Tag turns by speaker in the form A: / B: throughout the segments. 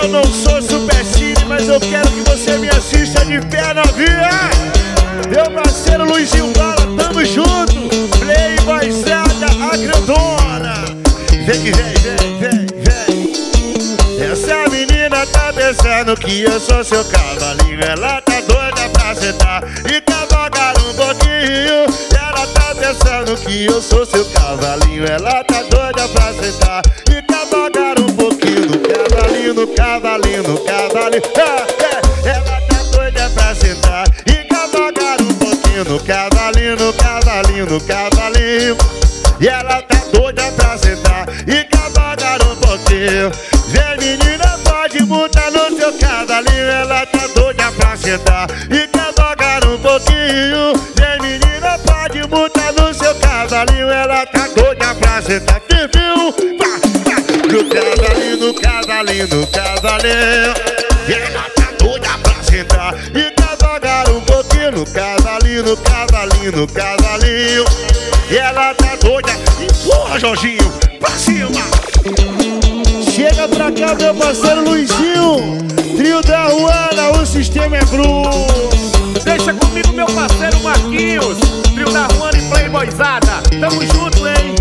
A: Eu não sou super cine, mas eu quero que você me assista de pé na via. Meu parceiro Luizinho Bala, tamo junto. Playboyzada, a grandona. Vem, vem, vem, vem, vem. Essa menina tá pensando que eu sou seu cavalinho. Ela tá doida pra sentar e cavalgar um pouquinho. Ela tá pensando que eu sou seu cavalinho. Ela tá doida pra sentar e cavalgar um pouquinho. No cavalinho, no cavalinho, no cavalinho. Ela tá doida pra sentar e cavalgar um pouquinho. No cavalinho, no cavalinho, no cavalinho. E ela tá doida pra sentar e cavalgar um pouquinho. Vem menina, pode botar no seu cavalinho. Ela tá doida pra sentar e cavalgar um pouquinho. Vem menina, pode botar no seu cavalinho. Ela tá doida pra sentar. Quem viu? No cavalinho, no cavalinho, no cavalinho. E ela tá doida pra sentar e cavalgar um pouquinho. No cavalinho, no cavalinho, no cavalinho. E ela tá doida. Empurra, Jorginho, pra cima. Chega pra cá, meu parceiro Luizinho. Trio da Ruana, o sistema é Bru.
B: Deixa comigo, meu parceiro Marquinhos. Trio da Ruana e Playboyzada. Tamo junto, hein?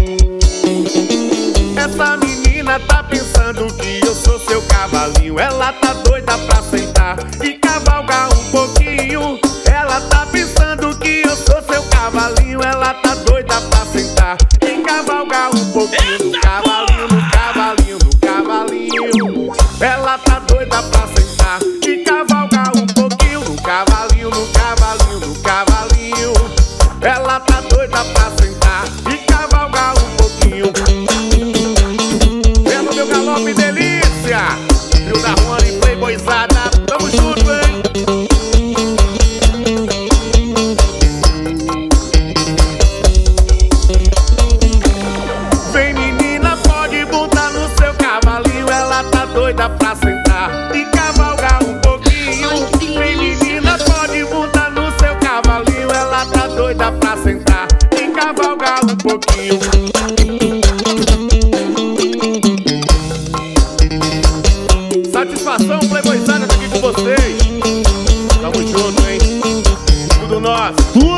B: Essa menina tá pensando que eu sou seu cavalinho. Ela tá doida pra sentar e cavalgar um pouquinho. Ela tá pensando que eu sou seu cavalinho. Ela tá doida pra sentar e cavalgar um pouquinho. No cavalinho, no cavalinho, no cavalinho. Ela tá doida pra sentar e cavalgar um pouquinho. No cavalinho, no cavalinho, no cavalinho. Ela tá doida pra sentar e cavalgar um pouquinho. Vendo meu galope delícia. Trio da Ruana e Playboyzada. Tamo junto, hein? Vem menina, pode botar no seu cavalinho. Ela tá doida pra sentar e cavalgar um pouquinho. Vem menina, pode botar no seu cavalinho. Ela tá doida pra sentar e cavalgar um pouquinho. Satisfação, Playboyzada, tá aqui com vocês. Tamo junto, hein? Tudo nosso.